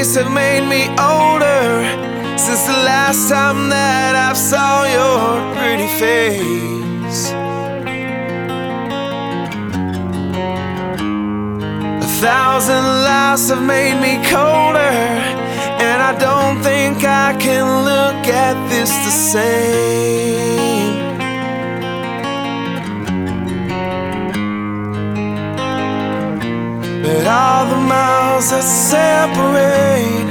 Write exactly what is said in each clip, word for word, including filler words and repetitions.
days have made me older since the last time that I saw your pretty face. A thousand lives have made me colder, and I don't think I can look at this the same. But all the miles that separate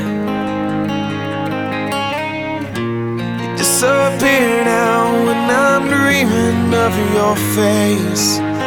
disappear now when I'm dreaming of your face.